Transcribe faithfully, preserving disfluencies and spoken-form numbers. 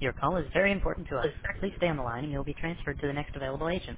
Your call is very important to us. Please stay on the line and you'll be transferred to the next available agent.